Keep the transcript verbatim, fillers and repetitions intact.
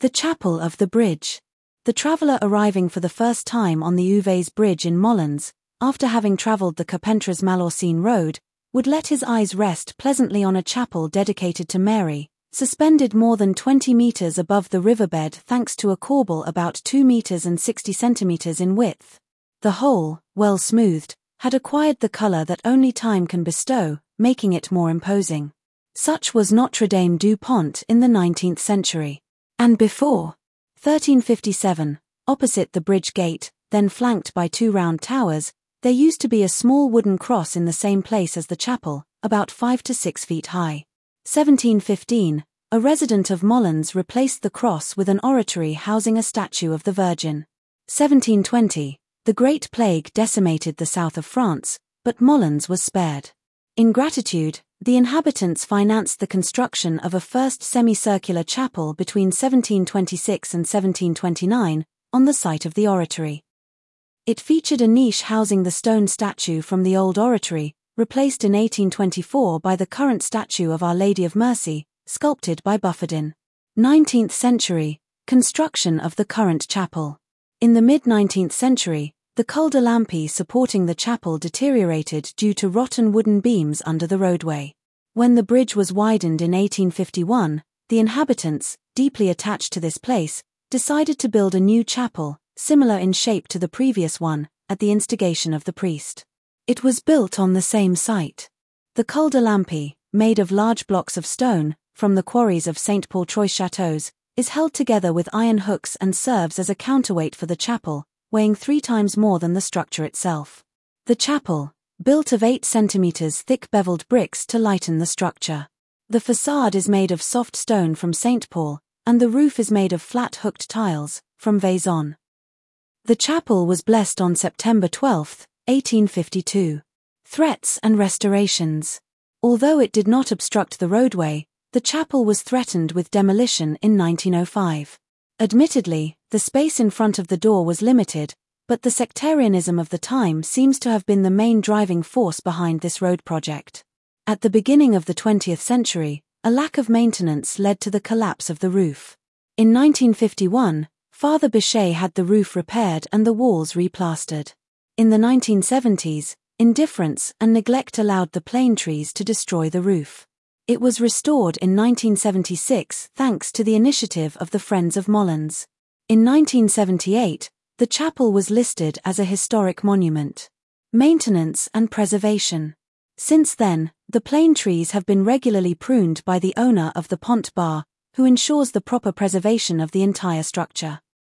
The Chapel of the Bridge. The traveller arriving for the first time on the Uves Bridge in Mollens, after having travelled the Carpentras-Malorcine road, would let his eyes rest pleasantly on a chapel dedicated to Mary, suspended more than twenty metres above the riverbed thanks to a corbel about two metres and sixty centimetres in width. The whole, well smoothed, had acquired the colour that only time can bestow, making it more imposing. Such was Notre Dame du Pont in the nineteenth century. And before thirteen fifty-seven, opposite the bridge gate, then flanked by two round towers, there used to be a small wooden cross in the same place as the chapel, about five to six feet high. seventeen fifteen, a resident of Mollens replaced the cross with an oratory housing a statue of the Virgin. seventeen twenty, the Great Plague decimated the south of France, but Mollens was spared. In gratitude, the inhabitants financed the construction of a first semicircular chapel between seventeen twenty-six and seventeen twenty-nine, on the site of the oratory. It featured a niche housing the stone statue from the old oratory, replaced in eighteen twenty-four by the current statue of Our Lady of Mercy, sculpted by Bufferdin. nineteenth century, construction of the current chapel. In the mid-nineteenth century, the cul de lampi supporting the chapel deteriorated due to rotten wooden beams under the roadway. When the bridge was widened in eighteen fifty-one, the inhabitants, deeply attached to this place, decided to build a new chapel, similar in shape to the previous one, at the instigation of the priest. It was built on the same site. The cul de lampi, made of large blocks of stone, from the quarries of Saint Paul-Trois Châteaux, is held together with iron hooks and serves as a counterweight for the chapel, weighing three times more than the structure itself. The chapel, built of eight centimeters thick beveled bricks to lighten the structure. The facade is made of soft stone from Saint Paul, and the roof is made of flat hooked tiles, from Vaison. The chapel was blessed on September twelfth, eighteen fifty-two. Threats and restorations. Although it did not obstruct the roadway, the chapel was threatened with demolition in nineteen oh five. Admittedly, the space in front of the door was limited, but the sectarianism of the time seems to have been the main driving force behind this road project. At the beginning of the twentieth century, a lack of maintenance led to the collapse of the roof. In nineteen fifty-one, Father Bichet had the roof repaired and the walls replastered. In the nineteen seventies, indifference and neglect allowed the plane trees to destroy the roof. It was restored in nineteen seventy-six thanks to the initiative of the Friends of Mollens. In nineteen seventy-eight, the chapel was listed as a historic monument. Maintenance and preservation. Since then, the plane trees have been regularly pruned by the owner of the Pont Bar, who ensures the proper preservation of the entire structure.